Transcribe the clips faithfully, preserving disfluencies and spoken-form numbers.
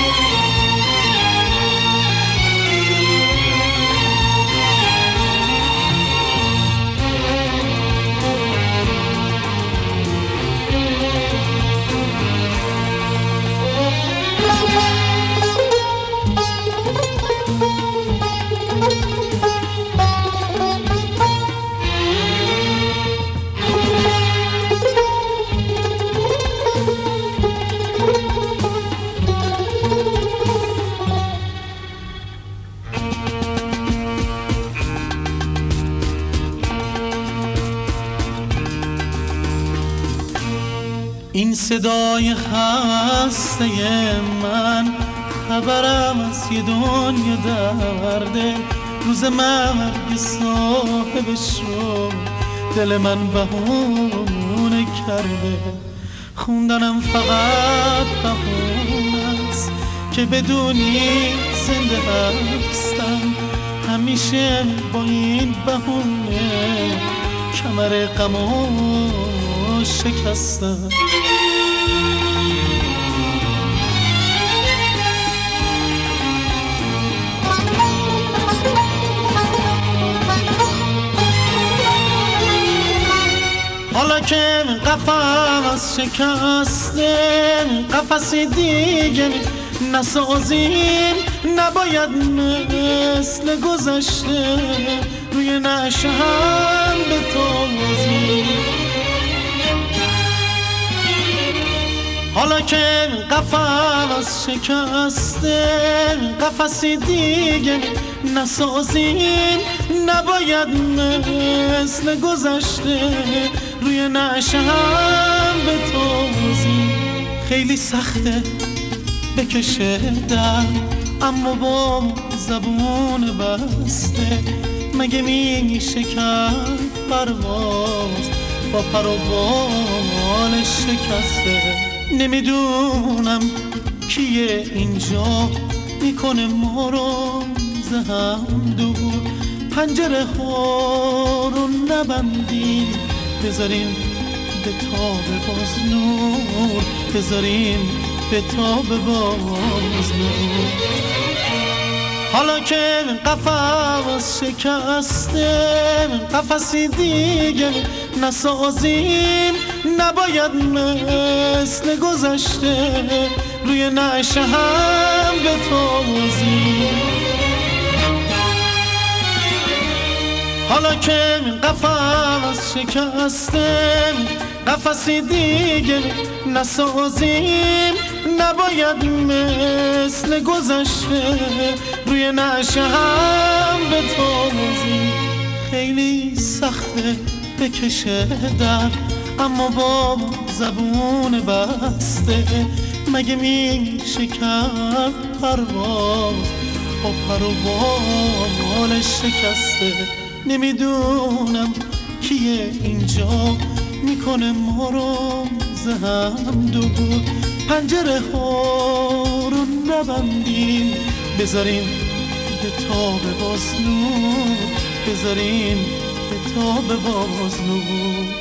این صدای خسته من خبرم از یه دنیا درده. روز مرگ صاحبش رو دل من بهونه کرده. خوندنم فقط بهونه است که بدونی زنده هستم. همیشه با این بهونه کمر غمو شکستم. حالا که قفس شکسته قفسی دیگه نسازیم. نباید مثل گذشته روی نعشه هم بتازیم. حالا که قفس شکسته قفسی دیگه نسازیم. نباید مثل گذشته روی نعشه هم بتازیم. خیلی سخته بکشه در اما با زبون بسته. مگه میشه کرد پرواز با پر و بال شکسته. نمیدونم کیه اینجا میکنه ما رو زهم دور. پنجره ها رو نبندیم بذاریم به تاب باز نور. بذاریم به تاب باز نور. حالا که قفس شکسته قفسی دیگه نسازیم. نباید مثل گذشته روی نعشه هم بتازیم. حالا که قفس شکسته قفسی دیگه نسازیم. نباید مثل گذشته روی نعشه هم بتازیم. خیلی سخته بکشه در اما با زبون بسته. مگه میشه کرد پرواز با پر و بال شکسته. نمیدونم کیه اینجا میکنه ما رو زهم دور. پنجره ها رو نبندیم بذاریم به تاب باز نور. بذاریم به تاب باز نور.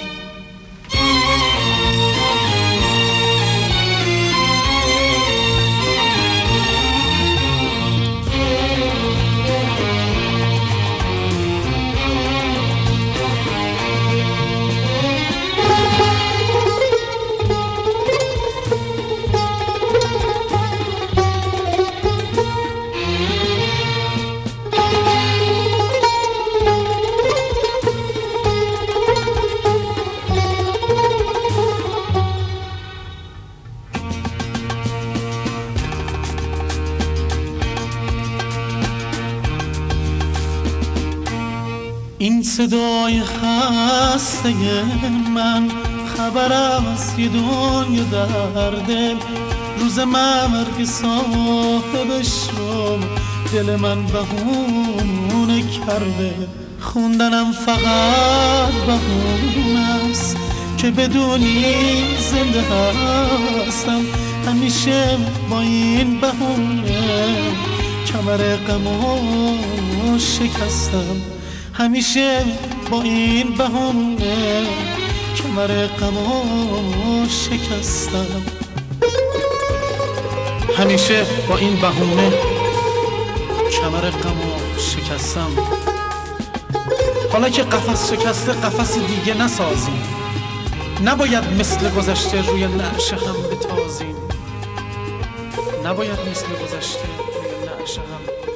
این صدای خسته من خبرم از یه دنیا درده. روز مرگ صاحبش رو دل من بهونه کرده. خوندنم فقط بهونه است که بدونی زنده هستم. همیشه با این بهونه کمر غمو شکستم. همیشه با این بهونه کمر غمو شکستم. همیشه با این بهونه کمر غمو شکستم. حالا که قفس شکسته قفس دیگه نسازیم، نباید مثل گذشته روی نعش هم بتازیم، نباید مثل گذشته روی نعش هم